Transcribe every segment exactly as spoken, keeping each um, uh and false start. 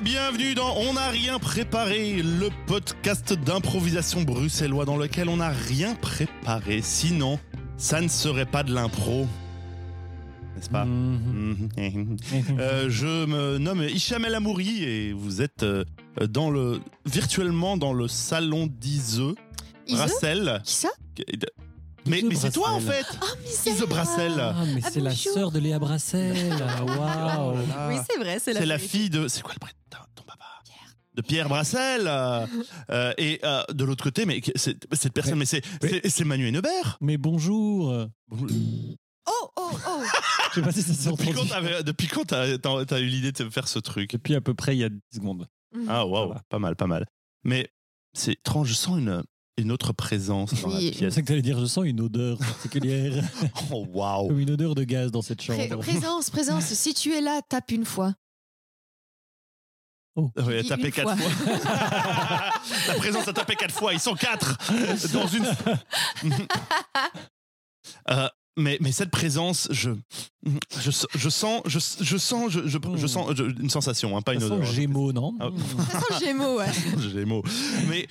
bienvenue dans On n'a rien préparé, le podcast d'improvisation bruxellois dans lequel on n'a rien préparé, sinon ça ne serait pas de l'impro. N'est-ce pas? mmh. euh, Je me nomme Hicham El Amouri et vous êtes euh, dans le, virtuellement dans le salon d'Ise Brassel. Qui ça? Mais, mais c'est toi en fait. Oh, mais c'est Ise Brassel. Ah, mais Ah, c'est la bonjour. sœur de Léa Brassel. Waouh. Oui, c'est vrai, c'est la, C'est la fille de... C'est quoi le prénom de ton papa? Pierre. De Pierre Brassel. euh, euh, et euh, de l'autre côté, mais c'est, cette personne, mais, mais c'est, mais- c'est, c'est Manu Hennebert. Mais bonjour. Oh, oh, oh. Je sais pas si ça s'est Depuis quand, entendu. t'avais- depuis quand t'as, t'as, t'as eu l'idée de faire ce truc? Depuis à peu près il y a dix secondes. Ah waouh, Voilà. pas mal, pas mal. Mais c'est étrange, je sens une, une autre présence dans la Oui. C'est pièce. ça que t'allais dire, je sens une odeur particulière. Oh waouh. Comme une odeur de gaz dans cette Pré- chambre. présence, présence. Si tu es là, tape une fois. Oh. Ouais, dis tapé une quatre fois. fois. La présence a tapé quatre fois, ils sont quatre dans une. Euh, mais, mais cette présence, je, je, je sens, je, je sens, je, je, je sens je- une sensation, hein, pas une Ça sent odeur. Gémeaux, non Ah. Ça sent le Gémeaux, ouais. Gémeaux. Mais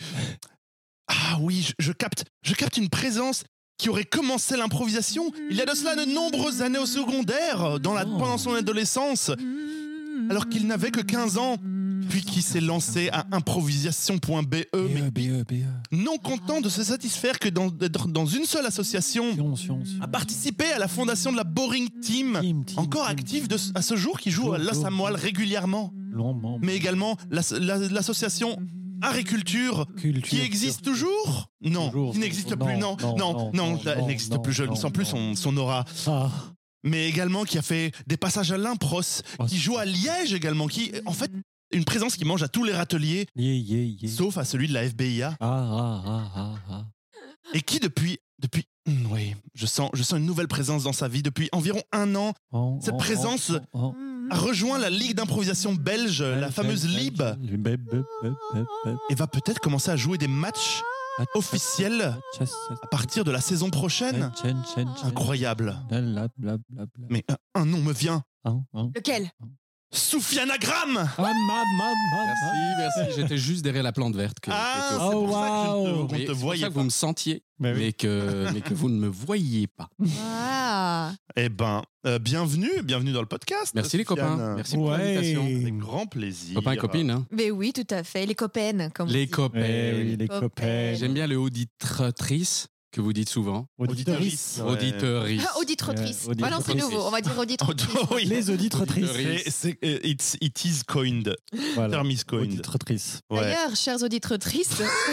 ah oui, je, je capte, je capte une présence qui aurait commencé l'improvisation il y a de cela de nombreuses années au secondaire, dans la, Oh. pendant son adolescence, alors qu'il n'avait que quinze ans, puis qui s'est lancé à improvisation point b e, mais B E, B E. non content de se satisfaire que dans, d'être dans une seule association, Sion, Sion, Sion. a participé à la fondation de la Boring Team, Team, team, encore team, active team. de, à ce jour, qui joue à Jour, Los jour. Amoil régulièrement, Lambant. mais également l'as- la- l'association Agriculture, Culture, qui existe culture. toujours Non, Toujours. qui n'existe Non, plus, non, non, non, non, non, non, elle non, n'existe non, plus, je ne non, sens plus son, non. son aura. Ah. Mais également qui a fait des passages à l'Impros, Oh, qui joue à Liège également, qui, en fait, une présence qui mange à tous les râteliers, Yeah, yeah, yeah. sauf à celui de la F B I A, Ah, ah, ah, ah, ah. et qui depuis, depuis, Hmm, oui, je sens, je sens une nouvelle présence dans sa vie depuis environ un an, Oh, Cette oh, présence- oh, oh, a rejoint la Ligue d'improvisation belge, la oh. fameuse Lib, Le beb, beb, beb, beb, beb. et va peut-être commencer à jouer des matchs officiels à partir de la saison prochaine. Chen, chen, chen. Incroyable. Bla, bla, bla, bla. Mais un, un nom me vient, Hein, hein. Lequel? Soufiane Agram. Ah, ma, ma, ma, Merci, merci. J'étais juste derrière la plante verte. Que, Ah, que- c'est Oh, pour ça que je wow. ne te, on Mais te c'est pour voyait ça que pas. vous me sentiez, Mais oui. mais, que, mais que vous ne me voyiez pas. Ah. Eh ben, euh, bienvenue, bienvenue dans le podcast. Merci les Soufiane. copains. Merci pour Ouais. l'invitation. Avec grand plaisir. Copains et copines. Hein. Mais oui, tout à fait. Les copaines, comme on Les dit. copains. Eh oui, les Copains. copains. J'aime bien le auditrice que vous dites souvent. Auditrices. Ouais. Auditrice. Ah, auditrice. Euh, Voilà, c'est auditrice. nouveau. On va dire auditrice. Oui. Les auditrices. C'est, c'est, euh, it's, it is coined. Voilà. Term is coined. Auditrices. Ouais. D'ailleurs, chères auditrices,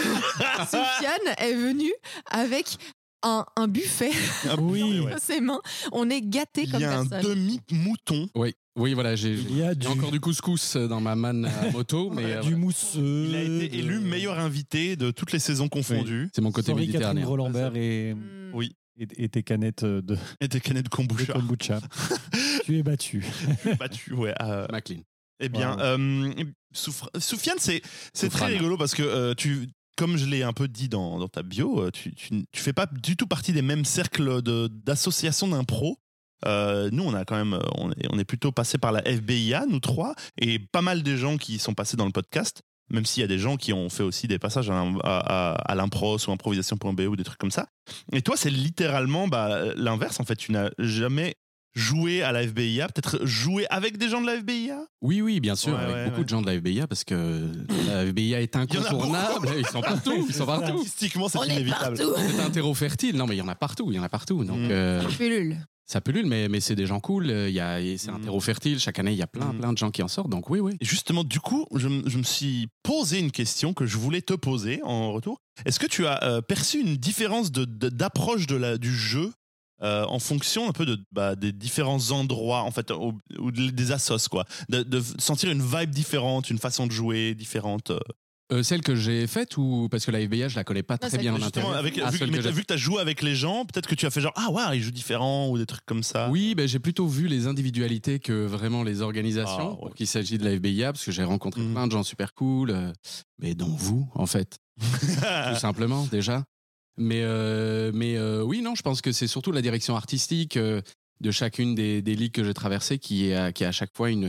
Soufiane est venue avec un, un buffet Ah Oui. ouais. dans ses mains. On est gâtés Il comme y a un personne. demi-mouton. Oui, oui, voilà. J'ai, Il y a j'ai du, encore du couscous dans ma manne à moto, mais euh, du voilà. mousseux. Il a été élu de- meilleur invité de toutes les saisons confondues. c'est mon côté Sorry, Catherine méditerranéen. Roland-Bert et, Mm. Oui. et, et tes canettes de, Et des canettes de de kombucha. kombucha. Tu es battu. Battu, ouais. euh, McLean. eh bien, Wow. euh, Souf- Soufiane, c'est, c'est très Soufrane. rigolo parce que euh, tu. Comme je l'ai un peu dit dans, dans ta bio, euh, tu, tu, tu fais pas du tout partie des mêmes cercles de, d'associations d'impro. Euh, nous, on a quand même, on est, on est plutôt passé par la F B I A, nous trois, et pas mal de gens qui sont passés dans le podcast, même s'il y a des gens qui ont fait aussi des passages à, à, à, à l'impros ou improvisation point b e ou des trucs comme ça. Et toi, c'est littéralement bah, l'inverse, en fait. Tu n'as jamais joué à la F B I A, peut-être joué avec des gens de la F B I A. Oui, oui, bien sûr, Ouais, avec ouais, beaucoup ouais. de gens de la F B I A, parce que la F B I A est y en a beaucoup. incontournable. Ils sont partout, ils sont partout. Statistiquement, c'est On est inévitable. partout. C'est un terreau fertile. Non, mais il y en a partout, il y en a partout. Donc, Mm. euh, Pullule. ça pullule, mais, mais c'est des gens cool. euh, Il y a, et c'est un Mm. terreau fertile. Chaque année, il y a plein, Mm. plein de gens qui en sortent. Donc, oui, oui. Et justement, du coup, je, m- je me suis posé une question que je voulais te poser en retour. Est-ce que tu as euh, perçu une différence de, de- d'approche de la, du jeu euh, en fonction un peu de, bah, des différents endroits, en fait, ou, ou de- des assos, quoi, de, de sentir une vibe différente, une façon de jouer différente. euh. Euh, celle que j'ai faite, ou parce que la F B I A, je la connais pas très celle bien que en Justement, intérieur. avec, Ah, vu, celle mais que t'as j'ai- vu que tu as joué avec les gens, peut-être que tu as fait genre, ah ouais, ils jouent différent ou des trucs comme ça. Oui, ben, j'ai plutôt vu les individualités que vraiment les organisations, Ah, ouais. pour qu'il s'agisse de la F B I A, parce que j'ai rencontré Mhm. plein de gens super cool, euh, mais dont vous, en fait, tout simplement, déjà. Mais, euh, mais euh, oui, non, je pense que c'est surtout la direction artistique euh, de chacune des, des ligues que j'ai traversées qui est, à- qui a à chaque fois une,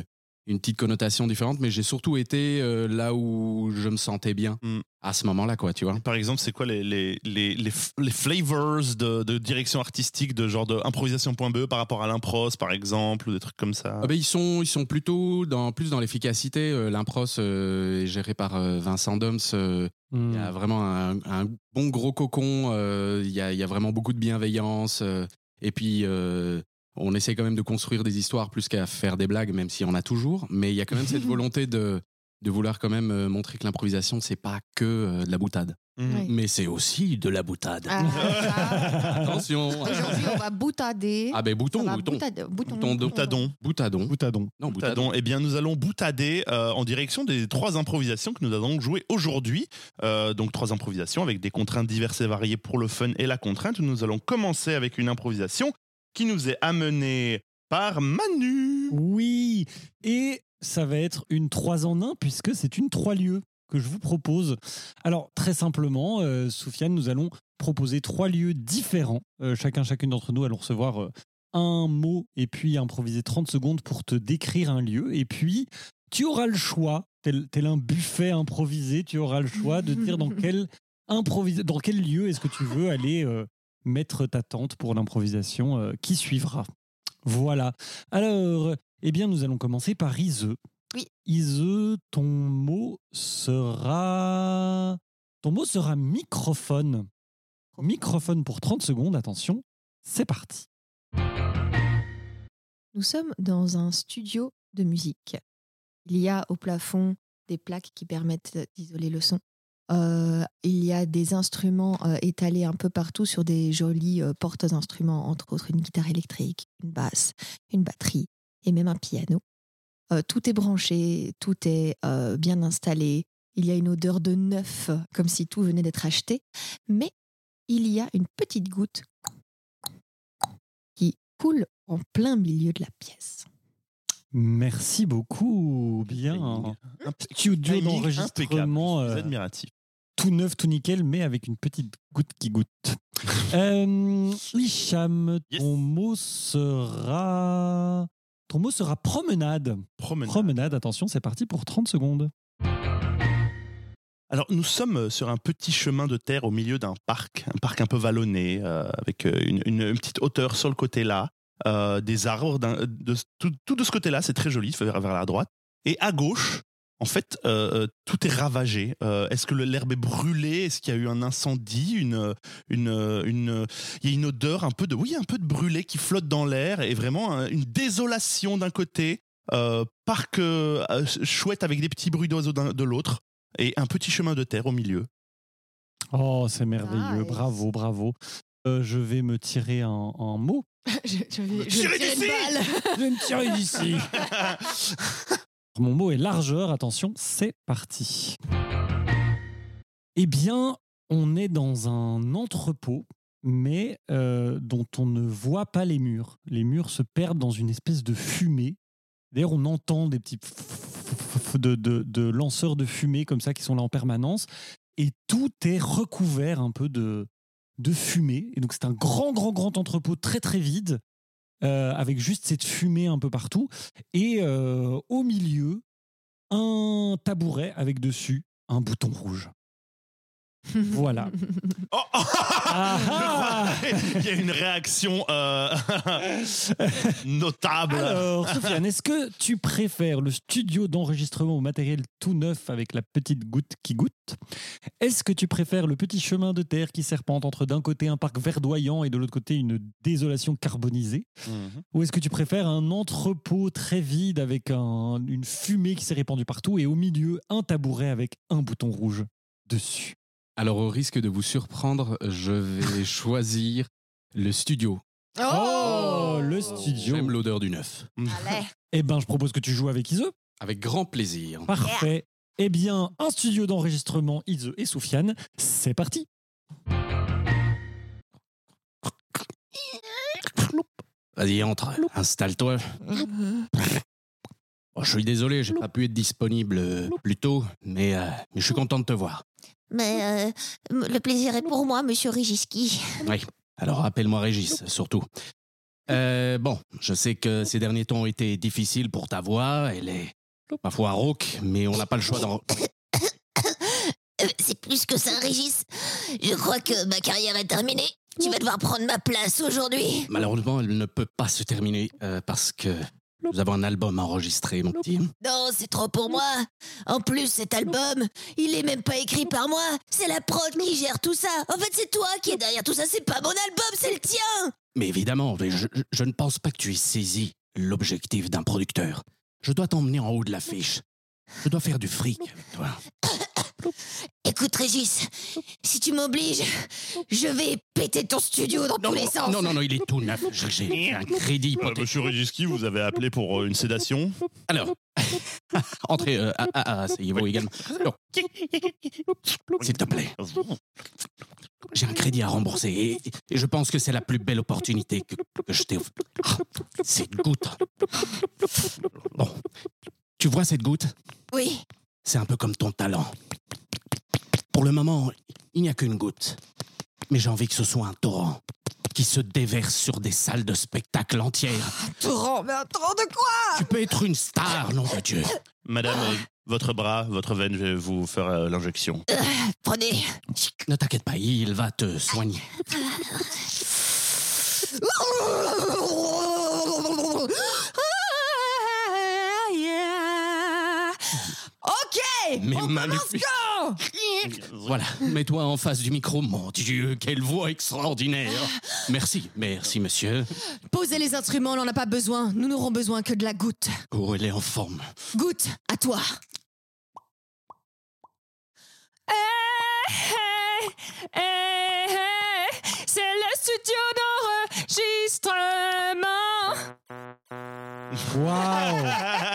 une petite connotation différente, mais j'ai surtout été euh, là où je me sentais bien Mm. à ce moment-là, quoi, tu vois. Par exemple, c'est quoi les, les, les, les, f- les flavors de, de direction artistique, de genre de improvisation.be par rapport à l'impros, par exemple, ou des trucs comme ça? Ah ben, ils sont ils sont plutôt dans plus dans l'efficacité. Euh, L'impros euh, est géré par euh, Vincent Doms. euh, Hmm. Il y a vraiment un, un bon gros cocon. euh, Il y, a, il y a vraiment beaucoup de bienveillance. euh, et puis, euh, on essaie quand même de construire des histoires plus qu'à faire des blagues, même s'il y en a toujours. Mais il y a quand même cette volonté de, de vouloir quand même euh, montrer que l'improvisation, c'est pas que euh, de la boutade. Mhm. Ouais. Mais c'est aussi de la boutade. Ah, ça. Attention. Aujourd'hui, on va boutader. Ah ben, bouton, Ça va bouton. boutade- bouton. Bouton de- Boutadon. Boutadon. Boutadon. Non, boutadon. Boutadon. Eh bien, nous allons boutader euh, en direction des trois improvisations que nous allons jouer aujourd'hui. Euh, donc, trois improvisations avec des contraintes diverses et variées pour le fun et la contrainte. Nous allons commencer avec une improvisation qui nous est amenée par Manu. Oui, et ça va être une trois en un puisque c'est une trois lieux que je vous propose. Alors, très simplement, euh, Soufiane, nous allons proposer trois lieux différents. Euh, chacun, chacune d'entre nous allons recevoir euh, un mot et puis improviser trente secondes pour te décrire un lieu. Et puis, tu auras le choix, tel, tel un buffet improvisé, tu auras le choix de dire dans quel, improvis- dans quel lieu est-ce que tu veux aller euh, mettre ta tente pour l'improvisation euh, qui suivra. Voilà. Alors, eh bien, nous allons commencer par Ise. Oui. Ise, ton mot sera... Ton mot sera microphone. Microphone pour trente secondes, attention, c'est parti. Nous sommes dans un studio de musique. Il y a au plafond des plaques qui permettent d'isoler le son. Euh, il y a des instruments euh, étalés un peu partout sur des jolis euh, porte-instruments, entre autres une guitare électrique, une basse, une batterie et même un piano. Euh, tout est branché, tout est euh, bien installé. Il y a une odeur de neuf, comme si tout venait d'être acheté. Mais il y a une petite goutte qui coule en plein milieu de la pièce. Merci beaucoup. Bien. Timing. Un studio Timing d'enregistrement impeccable. Je suis euh, admiratif. tout neuf, tout nickel, mais avec une petite goutte qui goûte. euh, Hicham, Yes. ton mot sera... Ton mot sera promenade. Promenade. Promenade, attention, c'est parti pour trente secondes. Alors, nous sommes sur un petit chemin de terre au milieu d'un parc, un parc un peu vallonné, euh, avec une, une- une petite hauteur sur le côté là, euh, des arbres, d'un- de, tout, tout de ce côté-là, c'est très joli, vers, vers la droite. Et à gauche, en fait, euh, tout est ravagé. Euh, est-ce que le- l'herbe est brûlée? Est-ce qu'il y a eu un incendie? une, une, une, Il y a une odeur un peu de, oui, un peu de brûlé qui flotte dans l'air et vraiment un- une désolation d'un côté, euh, parc euh, chouette avec des petits bruits d'oiseaux d'un- de l'autre. Et un petit chemin de terre au milieu. Oh, c'est merveilleux. Nice. Bravo, bravo. Euh, je vais me tirer un, un mot. je, je vais, je Tirez vais tirer d'ici une balle. Je vais me tirer d'ici. Mon mot est largeur. Attention, c'est parti. Eh bien, on est dans un entrepôt, mais euh, dont on ne voit pas les murs. Les murs se perdent dans une espèce de fumée. D'ailleurs, on entend des petits de, de, de lanceurs de fumée comme ça qui sont là en permanence. Et tout est recouvert un peu de, de fumée. Et donc, c'est un grand, grand, grand entrepôt très, très vide, euh, avec juste cette fumée un peu partout. Et euh, au milieu, un tabouret avec dessus un bouton rouge. Voilà. Oh, oh, Ah je crois qu'il y a une réaction euh, notable. Alors, Sofiane, est-ce que tu préfères le studio d'enregistrement au matériel tout neuf avec la petite goutte qui goûte? Est-ce que tu préfères le petit chemin de terre qui serpente entre d'un côté un parc verdoyant et de l'autre côté une désolation carbonisée? Mhm. Ou est-ce que tu préfères un entrepôt très vide avec un- une fumée qui s'est répandue partout et au milieu un tabouret avec un bouton rouge dessus? Alors, au risque de vous surprendre, je vais choisir le studio. Oh, le studio. J'aime l'odeur du neuf. Allez. Eh ben, je propose que tu joues avec Ise. Avec grand plaisir. Parfait. Eh bien, un studio d'enregistrement, Ise et Soufiane, c'est parti. Vas-y, entre, installe-toi. Oh, je suis désolé, j'ai pas pu être disponible euh, plus tôt, mais, euh, mais je suis content de te voir. Mais euh, le plaisir est pour moi, monsieur Rigiski. Oui. Alors appelle-moi Régis, surtout. Euh, bon, je sais que ces derniers temps ont été difficiles pour ta voix. Elle est, ma foi, rauque, mais on n'a pas le choix d'en... Euh, C'est plus que ça, Régis. Je crois que ma carrière est terminée. Tu vas devoir prendre ma place aujourd'hui. Malheureusement, elle ne peut pas se terminer euh, parce que nous avons un album enregistré, mon petit. Non, c'est trop pour moi. En plus, cet album, il est même pas écrit par moi. C'est la prod qui gère tout ça. En fait, c'est toi qui es derrière tout ça. C'est pas mon album, c'est le tien. Mais évidemment, mais je, je- je ne pense pas que tu aies saisi l'objectif d'un producteur. Je dois t'emmener en haut de l'affiche. Je dois faire du fric avec toi. Écoute, Régis, si tu m'obliges, je vais péter ton studio dans Non, tous les non, sens. non, non, non, il est tout neuf. J'ai j'ai un crédit Euh, hypothécaire. Monsieur Regiski, vous avez appelé pour euh, une sédation. Alors, entrez, euh, ah, ah, ah, asseyez-vous également. Alors, s'il te plaît, j'ai un crédit à rembourser et, et je pense que c'est la plus belle opportunité que, que je t'ai offerte. Ah, cette goutte. Bon, tu vois cette goutte? Oui, C'est un peu comme ton talent. Pour le moment, il n'y a qu'une goutte. Mais j'ai envie que ce soit un torrent qui se déverse sur des salles de spectacle entières. Torrent, mais un torrent de quoi? Tu peux être une star, nom de Dieu. Madame, euh, votre bras, votre veine, je vais vous faire euh, l'injection. prenez. Ne t'inquiète pas, il va te soigner. Ok, Mais on magnifique. commence quand? Voilà, mets-toi en face du micro. Mon Dieu, quelle voix extraordinaire. Merci, merci, monsieur. Posez les instruments, on n'en a pas besoin. Nous n'aurons besoin que de la goutte. Oh, elle est en forme. Goutte, à toi. C'est le studio d'enregistrement. Waouh.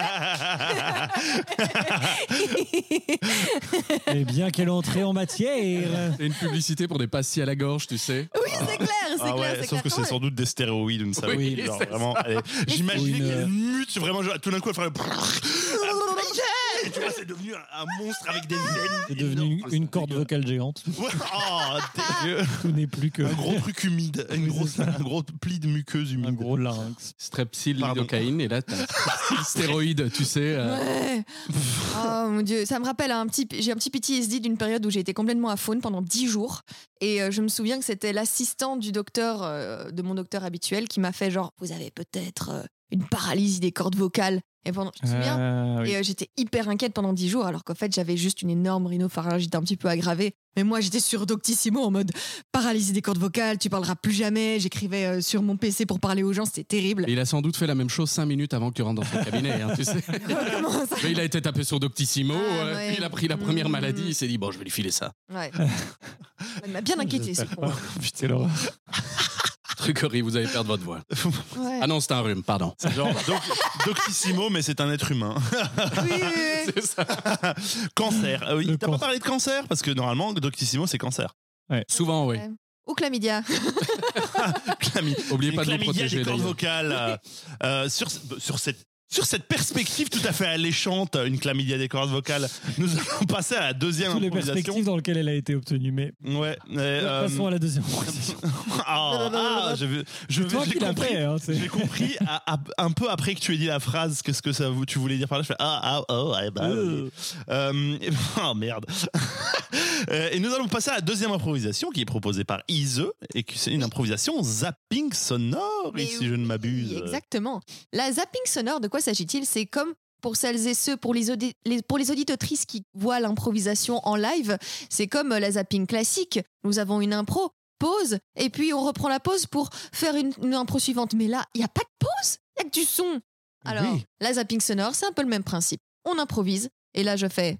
Eh bien, quelle entrée en matière. C'est une publicité pour des pastilles à la gorge, tu sais. Oui, c'est clair, c'est Ah clair, ouais, c'est sauf clair. que c'est Ouais. sans doute des stéroïdes ou une saloperie. Oui, genre, c'est vraiment, elle- J'imaginais Ou une- qu'elle mute, vraiment, genre, tout d'un coup, elle ferait. Et tu vois, c'est devenu un, un monstre avec des veines. C'est devenu énormes. une corde vocale géante. Ouais, oh, dégueu. Tout n'est plus que Un gros truc humide, une Oui, grosse, c'est ça. un gros pli de muqueuse humide. un gros larynx. Strepsil, Pardon. lidocaïne, et là, t'as strepsil, stéroïde, tu sais. euh, Ouais. Oh mon dieu, ça me rappelle un petit, j'ai un petit P T S D d'une période où j'ai été complètement à faune pendant dix jours. Et euh, je me souviens que c'était l'assistant du docteur, euh, de mon docteur habituel, qui m'a fait genre, vous avez peut-être euh, une paralysie des cordes vocales. Et pendant, tu te souviens? Ah, oui. Et euh, j'étais hyper inquiète pendant dix jours, alors qu'en fait j'avais juste une énorme rhinopharyngite un petit peu aggravée. Mais moi j'étais sur Doctissimo en mode paralysie des cordes vocales, tu parleras plus jamais. J'écrivais euh, sur mon P C pour parler aux gens, c'était terrible. Et il a sans doute fait la même chose cinq minutes avant que tu rentres dans son cabinet, hein, tu sais. Comment ça? Mais il a été tapé sur Doctissimo, Ah, euh, ouais. puis il a pris la première Mmh. maladie, il s'est dit, bon, je vais lui filer ça. Ouais. Il m'a bien inquiété ce J'espère con. pas. Putain, l'horreur. Truc horrible, vous allez perdre votre voix. Ouais. Ah non, c'est un rhume, pardon. C'est genre doc- Doctissimo, mais c'est un être humain. Oui, oui, oui. C'est ça. Cancer. Ah oui, Le t'as can- pas parlé de cancer? Parce que normalement, Doctissimo, c'est cancer. Souvent, oui. Ouais. Ou chlamydia. Clami- Oubliez Une pas de vous chlamydia protéger, des cordes d'ailleurs. vocales. euh, euh, sur, sur cette Sur cette perspective tout à fait alléchante, une chlamydia des cordes vocales, nous allons passer à la deuxième Toutes les improvisation. perspectives dans lesquelles elle a été obtenue. Mais Ouais. mais, euh, passons à la deuxième improvisation. ah, ah, je vais- je C'est toi j'ai qui l'as compris- fait. Hein, c'est- J'ai compris à- à- un peu après que tu aies dit la phrase, qu'est-ce que ça, vou- tu voulais dire par là. Je fais ah, ah, oh, ouais, bah, oui. Euh, et- oh merde. Euh, Et nous allons passer à la deuxième improvisation qui est proposée par Ise et qui c'est une improvisation zapping sonore, Mais si je ne m'abuse. Oui, exactement. La zapping sonore, de quoi s'agit-il? C'est comme pour celles et ceux, pour les, audi- les- pour les auditrices qui voient l'improvisation en live, c'est comme la zapping classique. Nous avons une impro, pause, et puis on reprend la pause pour faire une, une impro suivante. Mais là, il n'y a pas de pause, il n'y a que du son. Alors, Oui. la zapping sonore, c'est un peu le même principe. On improvise, et là, je fais...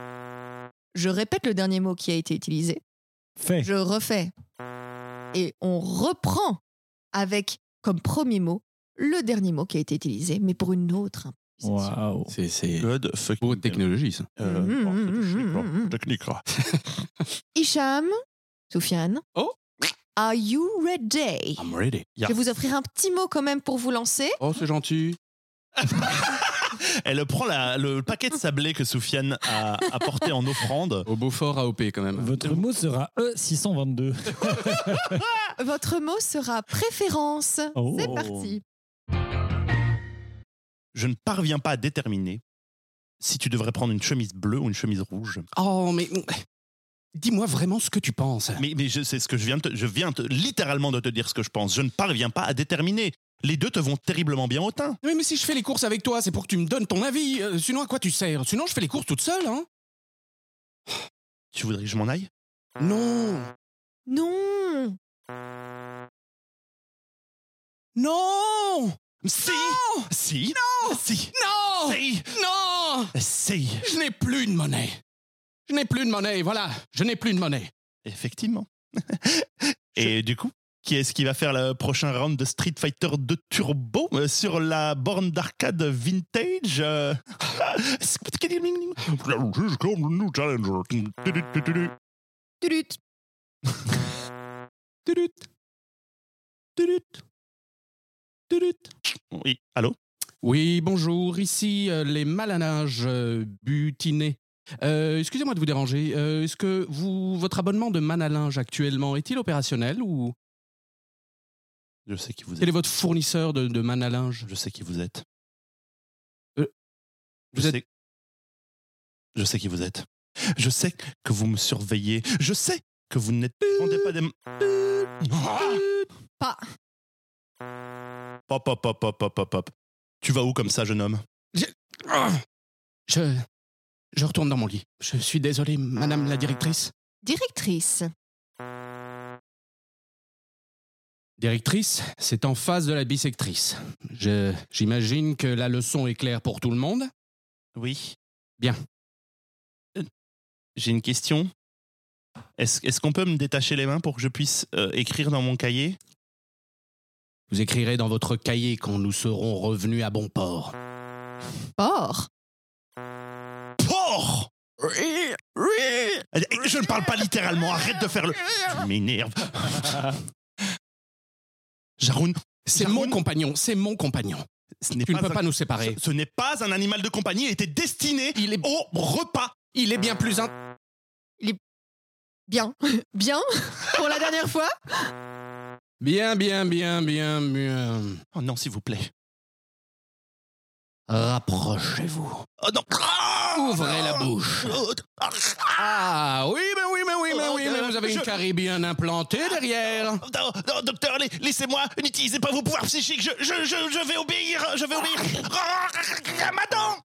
Je répète le dernier mot qui a été utilisé. Fait. Je refais. Et on reprend avec comme premier mot le dernier mot qui a été utilisé, mais pour une autre improvisation. Waouh. C'est, c'est God fucking beau de technologie, ça. Euh, Mhm, bon, c'est mhm, technique, mhm, bon, mhm. technique, là. Hicham, Soufiane. Oh. Are you ready? I'm ready. Je vais vous offrir un petit mot quand même pour vous lancer. Oh, c'est gentil. Elle prend la- le paquet de sablé que Soufiane a apporté en offrande. Au Beaufort A O P, quand même. Votre mot sera E six cent vingt-deux. Votre mot sera préférence. Oh. C'est parti. Je ne parviens pas à déterminer si tu devrais prendre une chemise bleue ou une chemise rouge. Oh, mais dis-moi vraiment ce que tu penses. Mais, mais je, c'est ce que je viens, de te, je viens te- littéralement de te dire ce que je pense. Je ne parviens pas à déterminer. Les deux te vont terriblement bien au teint. Oui, mais si je fais les courses avec toi, c'est pour que tu me donnes ton avis. Euh, sinon, à quoi tu sers? Sinon, je fais les courses toute seule, hein. Tu voudrais que je m'en aille? Non. Non. Non. Si. Non. Si. Non. Si. Non. Si. Non. Si. Je n'ai plus de monnaie. Je n'ai plus de monnaie, voilà. Je n'ai plus de monnaie. Effectivement. Et du coup, qui est-ce qui va faire le prochain round de Street Fighter deux Turbo euh, sur la borne d'arcade vintage euh... Tudut. Tudut. Tudut. Tudut. Oui, allô? Oui, bonjour, ici euh, les malanages euh, butinés. Euh, excusez-moi de vous déranger. Euh, est-ce que vous, votre abonnement de Manalinge actuellement est-il opérationnel ou Je sais qui vous quel est êtes. votre fournisseur de, de Manalinge? Je sais qui vous êtes. Euh, je vous êtes- sais. Je sais qui vous êtes. Je sais que vous me surveillez. Je sais que vous n'êtes vendez pas des. Pas. Pop, pop, pop, pop, pop, pop, pop. Tu vas où comme ça, jeune homme? Ah, Je, je retourne dans mon lit. Je suis désolé, madame la directrice. Directrice. Directrice, c'est en face de la bisectrice. Je, j'imagine que la leçon est claire pour tout le monde. Oui. Bien. Euh, J'ai une question. Est-ce, est-ce qu'on peut me détacher les mains pour que je puisse euh, écrire dans mon cahier? Vous écrirez dans votre cahier quand nous serons revenus à bon port. Or. Porc! Oui, oui. Je ne parle pas littéralement, arrête de faire le... Tu m'énerves. Jaroun, C'est Jaroun, mon compagnon, c'est mon compagnon. ce n'est Tu ne peux un- pas nous séparer. Ce, ce n'est pas un animal de compagnie, il était destiné Il est, au repas. il est bien plus un... Bien. Bien. Pour la dernière fois. Bien, bien, bien, bien, bien. Oh non, s'il vous plaît. Rapprochez-vous. Oh non. Ouvrez la bouche. Ah, oui, mais oui, mais oui, mais oui, mais vous avez une Je- carie bien implantée derrière. Non, non, docteur, la- laissez-moi, n'utilisez pas vos pouvoirs psychiques, je, je, je, je vais obéir, je vais obéir. Ramadan.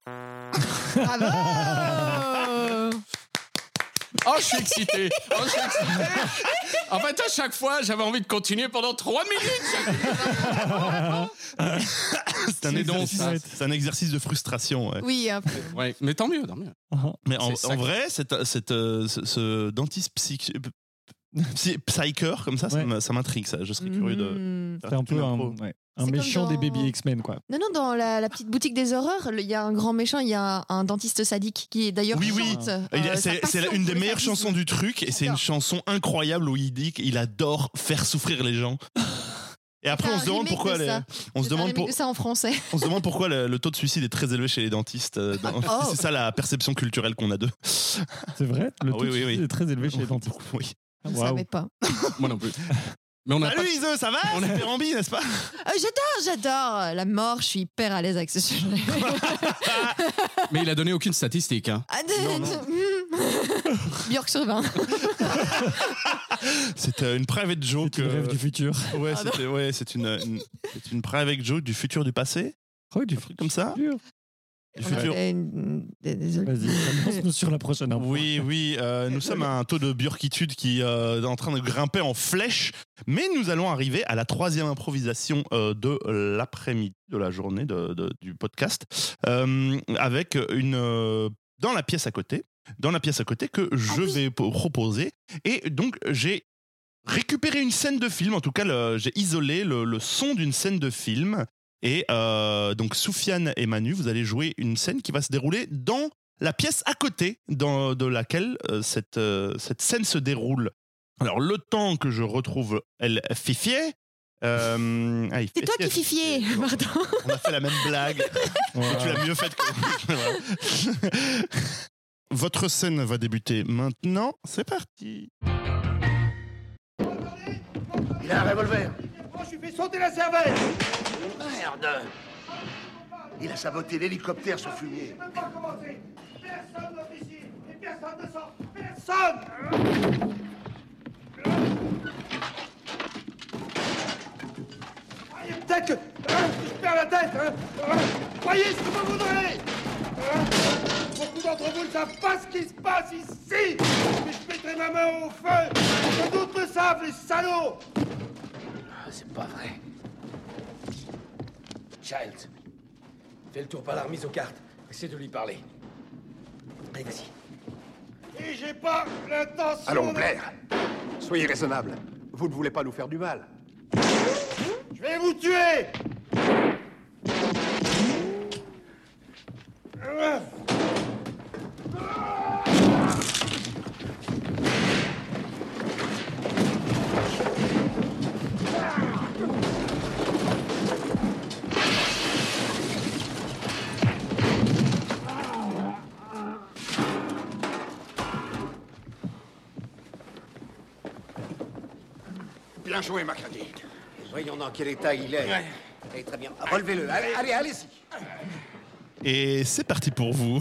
Bravo. Oh, je suis excité. Oh, je suis excité. En fait, à chaque fois, j'avais envie de continuer pendant trois minutes. C'est un, C'est donc exercice, ça. c'est un exercice de frustration. Ouais. Oui, un peu. Ouais, mais tant mieux, tant mieux. Mais en, C'est en ça. vrai, cette, cette, euh, ce, ce dentiste psych, psy- psyker comme ça, ça Ouais. m'a- ça m'intrigue. Ça. Je serais curieux de. Mhm. C'est un peu un, Impro. ouais, un C'est méchant comme des dans- Baby X-Men, quoi. Non, non, dans la, la petite boutique des horreurs, le- il y a un grand méchant, il y a un, un dentiste sadique qui est d'ailleurs Oui, oui. chante. Il- Euh, c'est sa c'est passion une pour des le meilleures sadisme. chansons du truc et c'est une J'adore. chanson incroyable où il dit qu'il adore faire souffrir les gens. Et après, C'est on un se demande remake pourquoi de les- ça. on se C'est un demande remake pour- de ça en français. on se demande pourquoi le, le taux de suicide est très élevé chez les dentistes. euh, dans- Oh. C'est ça la perception culturelle qu'on a d'eux. C'est vrai, le Ah taux oui, de oui, suicide oui. est très élevé chez les dentistes. Oui. Je ne Waouh. savais pas. Moi non plus. Mais on n'a pas... Salut Iseux, ça va? On a- C'est Pérambi, n'est-ce pas? Euh, j'adore, j'adore la mort. Je suis hyper à l'aise avec ce sujet. Mais il a donné aucune statistique. Hein. Ah, de- Björk sur vingt. C'est euh, une private joke. C'est une rêve euh, du futur. Ouais, Ah non. c'était- ouais, c'est une, une, c'est une private joke du futur du passé. Oh, du Un truc comme ça. futur. Du futur. Désolé. Vas-y, lance-nous sur la prochaine info. Oui, oui, euh, nous sommes à un taux de bjorkitude qui euh, est en train de grimper en flèche, mais nous allons arriver à la troisième improvisation euh, de l'après-midi, de la journée de, de- du podcast, euh, avec une euh, dans la pièce à côté, dans la pièce à côté que je oui. vais po- proposer, et donc j'ai récupéré une scène de film, en tout cas le- j'ai isolé le, le son d'une scène de film. Et euh, donc Soufiane et Manu, vous allez jouer une scène qui va se dérouler dans la pièce à côté dans, de laquelle euh, cette, euh, cette scène se déroule. Alors le temps que je retrouve El Fifier... Euh, ah, il C'est toi fait- qui fifier, pardon. On a fait la même blague. Voilà. Tu l'as mieux faite que... Voilà. Votre scène va débuter maintenant. C'est parti. Il a un revolver. Moi, je lui fais sauter la cervelle. Merde. Il a saboté l'hélicoptère sur fumier. Je peux pas commencer. Personne n'entre ici. Et personne ne sort. Personne. Croyez peut-être que, hein, que je perds la tête. Hein. Croyez ce que vous voudrez. Hein. Beaucoup d'entre vous ne savent pas ce qui se passe ici. Mais je mettrai ma main au feu. Que d'autres le savent, les salauds. C'est pas vrai. Childs, fais le tour par la remise aux cartes. Essaie de lui parler. Allez, vas-y. Et j'ai pas l'intention. Allons, de- Blair. Soyez raisonnable. Vous ne voulez pas nous faire du mal. Je vais vous tuer. Bien joué, McCarthy. Voyons dans quel état il est. Allez, très bien. Relevez-le. Allez, allez, allez-y. Et c'est parti pour vous.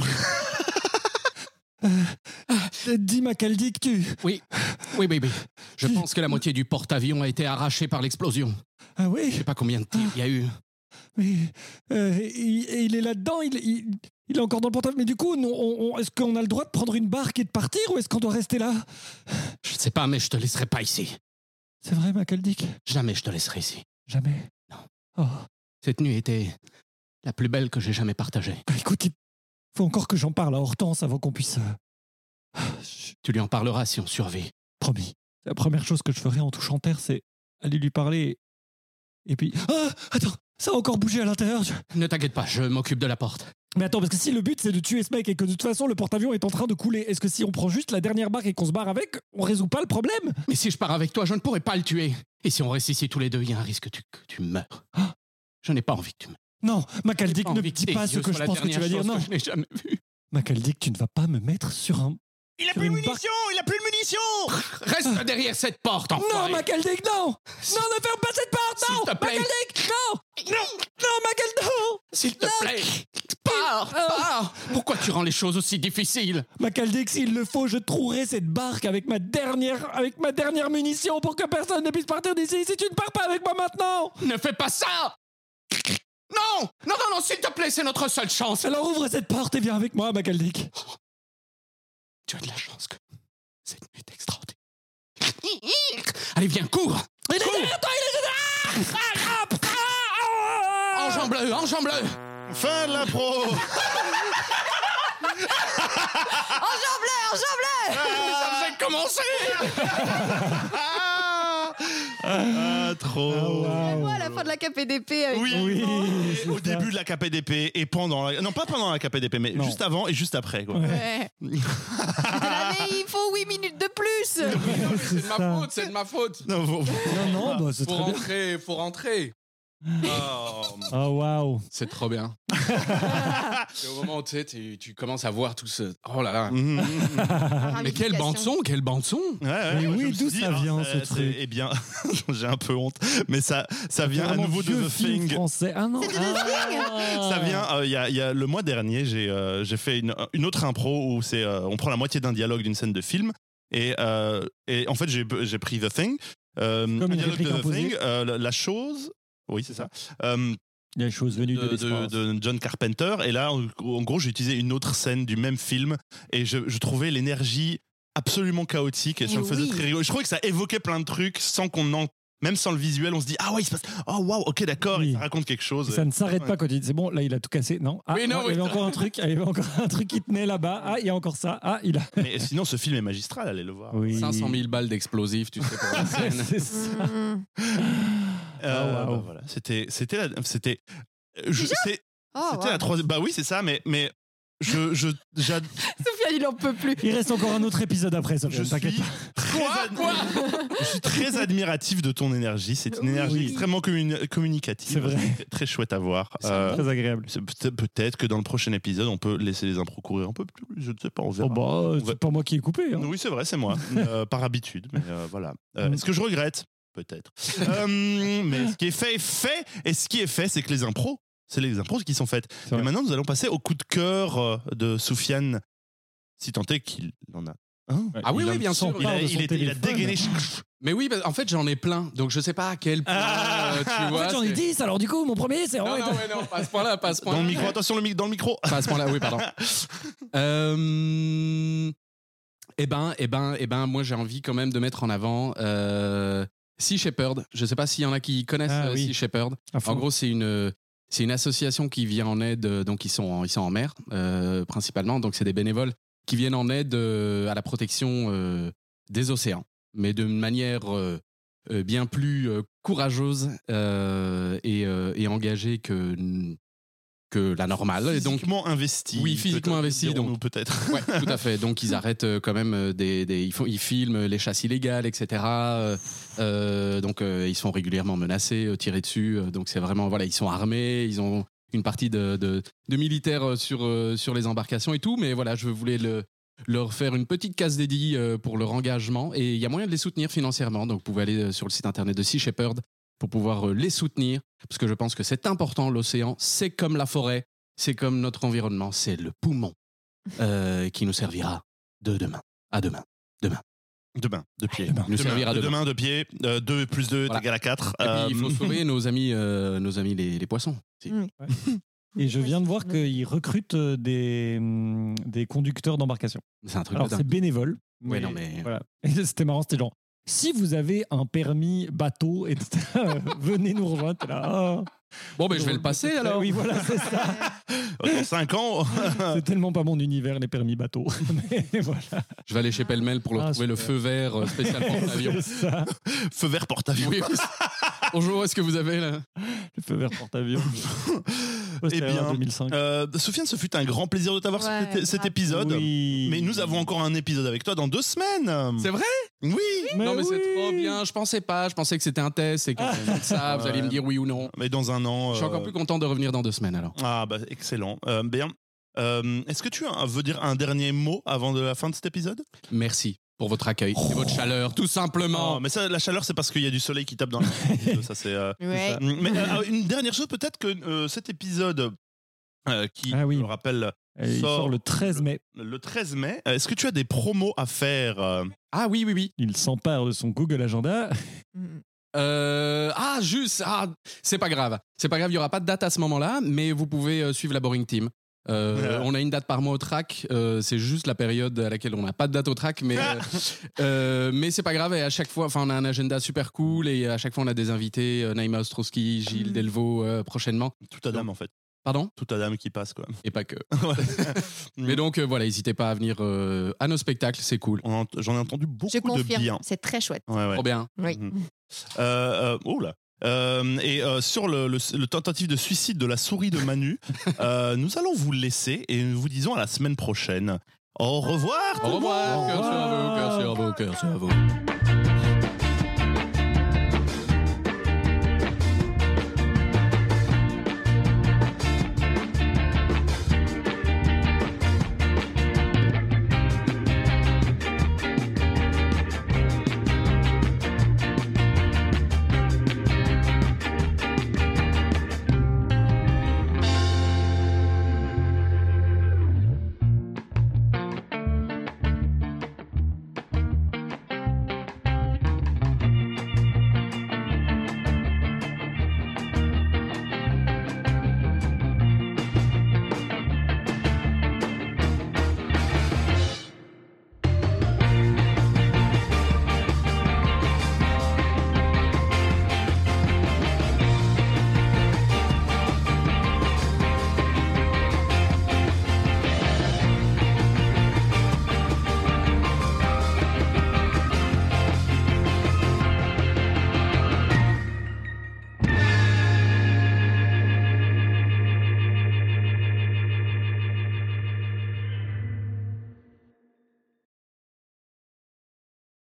Dis Macaldic, tu... Oui, oui, oui, oui. Je pense que la moitié du porte-avions a été arrachée par l'explosion. Ah oui. Je sais pas combien de tirs il y a eu. Mais euh, il, il est là-dedans, il, il, il est encore dans le portable. Mais du coup, nous, on, on- est-ce qu'on a le droit de prendre une barque et de partir ou est-ce qu'on doit rester là? Je sais pas, mais je te laisserai pas ici. C'est vrai, Macaldic? Jamais je te laisserai ici. Jamais. Non. Oh. Cette nuit était la plus belle que j'ai jamais partagée. Bah, écoute, il faut encore que j'en parle à Hortense avant qu'on puisse... euh, je- Tu lui en parleras si on survit. Promis. La première chose que je ferai en touchant terre, c'est aller lui parler. Et puis... Ah, attends, ça a encore bougé à l'intérieur. je- Ne t'inquiète pas, je m'occupe de la porte. Mais attends, parce que si le but c'est de tuer ce mec et que de toute façon le porte-avions est en train de couler, est-ce que si on prend juste la dernière barque et qu'on se barre avec, on résout pas le problème? Mais si je pars avec toi, je ne pourrai pas le tuer. Et si on reste ici tous les deux, il y a un risque que tu, que tu meurs. Ah. Je n'ai pas envie que tu meurs. Non, J'ai Macaldic, pas ne envie dis tes pas ce yeux que soient je la pense que tu vas dernière dire. chose Non, que je n'ai jamais vue. Macaldic, tu ne vas pas me mettre sur un... Il a Sur plus de une barque. munitions. Il a plus de munitions. Reste derrière cette porte, Non, enfoiré. Macaldic, non. Non, ne ferme pas cette porte, S'il non. te plaît. Macaldic, non. Non, non, Macaldic, non. S'il te plaît, pars, pars. Pourquoi tu rends les choses aussi difficiles? Macaldic, s'il le faut, je trouverai cette barque avec ma dernière, avec ma dernière munition pour que personne ne puisse partir d'ici si tu ne pars pas avec moi maintenant. Ne fais pas ça. Non, non, non, non, s'il te plaît, c'est notre seule chance. Alors ouvre cette porte et viens avec moi, Macaldic. Tu as de la chance que cette nuit est extraordinaire. Allez, viens, cours. Il est derrière toi, il est derrière. Ah, ah, ah, ah. Enjambe-le, enjambe-le. Fin de la pro. Enjambe-le, enjambe-le. Ça faisait commencer. Ah, trop. Ah, waouh. Moi, à la fin de la K P D P avec Oui, Oui, et c'est au ça. début de la K P D P et pendant la... Non, pas pendant la K P D P, mais Non. juste avant et juste après. Quoi. Ouais. Ouais. J'étais là, mais il faut huit minutes de plus. C'est de ça. ma faute, c'est de ma faute. Non, vous- Non, non, bah, c'est Faut très bien. rentrer, faut rentrer. Oh. Oh, waouh. C'est trop bien. C'est au moment où tu sais, tu, tu commences à voir tout ce. Oh là là. Mhm. Mais quelle bande son, quelle bande son. Ouais, ouais, Mais moi, oui, je me suis d'où dit, ça ah, vient, c'est- ce c'est- truc Eh bien, j'ai un peu honte, mais ça, ça vient à Vraiment nouveau de vieux The film Thing. français. Ah non. C'est de The Thing. Ah. Ça vient, euh, il y, a, il y a le mois dernier, j'ai euh, j'ai fait une, une autre impro où c'est euh, on prend la moitié d'un dialogue d'une scène de film et, euh, et en fait j'ai j'ai pris The Thing, euh, Comme un une dialogue réplique de The imposée. Thing, euh, la, la chose, oui c'est ça, euh, Il y a des choses venues de, de, de, l'espace. de John Carpenter et là en, en gros j'ai utilisé une autre scène du même film et je, je trouvais l'énergie absolument chaotique et ça Et me faisait oui. très rigoler. Je trouvais que ça évoquait plein de trucs sans qu'on en même sans le visuel, on se dit ah ouais il se passe oh waouh ok d'accord Oui. il raconte quelque chose. Et ça ne s'arrête Ouais. pas quand il dit c'est bon, là il a tout cassé. Non, ah, Oui, non, il y avait oui. encore un truc, il y avait encore un truc qui tenait là-bas. Ah, il y a encore ça. Ah, il a. Mais sinon ce film est magistral, allez le voir. Oui. cinq cent mille balles d'explosifs, tu sais, pour la scène. C'est ça. Mm. Euh, Ah, waouh. bah, voilà, c'était c'était la- c'était je- c'est- Oh, c'était wow. la troisième bah oui c'est ça mais mais je je j'ad- Sofiane, il en peut plus. Il reste encore un autre épisode après, je Sofiane, t'inquiète suis pas. très ad- je suis très admiratif de ton énergie, c'est une énergie Oui. extrêmement communi- communicative, C'est vrai. très, très chouette à voir. Euh, Très agréable. c'est peut- peut-être que dans le prochain épisode on peut laisser les impros courir un peu plus, je ne sais pas, on verra. Oh bah, Ouais. c'est pas moi qui ai coupé. Hein. Oui c'est vrai c'est moi, euh, par habitude mais euh, voilà. Euh, Mm. Est-ce que je regrette? peut-être. euh, mais ce qui est fait est fait, et ce qui est fait, c'est que les impros, c'est les impros qui sont faites. C'est vrai. Et maintenant, nous allons passer au coup de cœur euh, de Soufiane, si tant est qu'il en a un. Ah oui, Il oui, a- bien sûr. son Il a, part de son il est- il a téléphone. dégainé. Mais oui, bah, en fait, j'en ai plein. Donc, je sais pas à quel point. Ah. euh, tu En vois, fait, j'en ai c'est- dix, alors du coup, mon premier, c'est Non, vraiment. non, ouais, non, pas à ce point-là, pas à ce point-là. Dans le micro, attention, le mic- dans le micro. Pas à ce point-là, oui, pardon. Euh, Eh ben, eh ben, eh ben, moi, j'ai envie quand même de mettre en avant euh, Sea Shepherd. Je sais pas s'il y en a qui connaissent Ah, euh, oui. Sea Shepherd. À fond. En gros, c'est une, c'est une association qui vient en aide, euh, donc ils sont en, ils sont en mer euh, principalement, donc c'est des bénévoles qui viennent en aide euh, à la protection euh, des océans, mais de manière euh, euh, bien plus euh, courageuse euh, et, euh, et engagée que, que la normale. Et donc, Physiquement investi. Oui, physiquement peut-être, investi, dirons-nous donc. peut-être. ouais, tout à fait. Donc ils arrêtent euh, quand même euh, des, des ils font, ils filment les chasses illégales, et cetera. Euh, euh, donc euh, ils sont régulièrement menacés, euh, tirés dessus. Euh, donc c'est vraiment voilà, ils sont armés, ils ont une partie de, de, de militaires euh, sur euh, sur les embarcations et tout. Mais voilà, je voulais le leur faire une petite case dédiée euh, pour leur engagement et il y a moyen de les soutenir financièrement. Donc vous pouvez aller euh, sur le site internet de Sea Shepherd pour pouvoir euh, les soutenir parce que je pense que c'est important. L'océan, c'est comme la forêt. C'est comme notre environnement, c'est le poumon euh, qui nous servira de demain. À demain. Demain. Demain, de pied. Demain. Nous servira de demain. de pied. deux plus deux est Voilà. égal à quatre. Et puis, il faut sauver nos amis, euh, nos amis les, les poissons. Si. Mm. Et je viens de voir qu'ils recrutent euh, des, hum, des conducteurs d'embarcation. C'est un truc Alors, de c'est dingue. bénévole. Ouais, non, mais- Voilà. Et c'était marrant, c'était genre, si vous avez un permis bateau, et cetera, venez nous rejoindre. T'es là, ah. Bon, ben je vais le passer alors. Oui, voilà, c'est ça. Dans cinq ans. C'est tellement pas mon univers, les permis bateaux. Mais voilà. Je vais aller chez Pellemel pour leur Ah, trouver le super. feu vert euh, spécial porte-avions. C'est ça. Feu vert porte-avions. Oui, oui. Bonjour, est-ce que vous avez là Le feu vert porte-avions. Eh bien, deux mille cinq. Euh, Sofiane, ce fut un grand plaisir de t'avoir sur Ouais, cet, cet grave. épisode. Oui. Mais nous avons encore un épisode avec toi dans deux semaines. C'est vrai Oui. Non, mais c'est oui. trop bien. Je pensais pas. Je pensais que c'était un test et que ça, vous allez me dire oui ou non. Mais dans un an. Je suis euh, encore plus content de revenir dans deux semaines alors. Ah bah excellent. Euh, bien. Euh, Est-ce que tu as- veux dire un dernier mot avant de la fin de cet épisode? Merci pour votre accueil et votre chaleur, tout simplement. Non, mais ça, la chaleur, c'est parce qu'il y a du soleil qui tape dans la. Ça, c'est. euh, Ouais. Mais euh, une dernière chose, peut-être que euh, cet épisode euh, qui, Ah oui. je le rappelle, Et il sort sort le treize mai. le treize mai. euh, Est-ce que tu as des promos à faire euh, Ah oui, oui, oui. Il s'empare de son Google Agenda. Mm. Euh, ah, juste, ah, c'est pas grave. C'est pas grave, il y aura pas de date à ce moment-là, mais vous pouvez euh, suivre la Boring Team. Euh, Ouais. on a une date par mois au track. euh, c'est juste la période à laquelle on n'a pas de date au track, mais euh, euh, mais c'est pas grave. Et à chaque fois, enfin, on a un agenda super cool et à chaque fois on a des invités. Euh, Naïma Ostrowski, Gilles Mm. Delvaux euh, prochainement. Tout à dame, en fait. Pardon. Tout à dame qui passe, quoi. Et pas que. Ouais. Mais donc euh, voilà, n'hésitez pas à venir euh, à nos spectacles, c'est cool. On en- J'en ai entendu beaucoup Je de confirme, bien. c'est très chouette. Ouais, ouais. Trop bien. Oui. Mhm. Euh, euh, oh là. Euh, et euh, sur le, le, le tentative de suicide de la souris de Manu, euh, nous allons vous laisser et nous vous disons à la semaine prochaine. Au revoir. tout Au le revoir. monde. Cœur sur vous, cœur sur vous, cœur sur vous.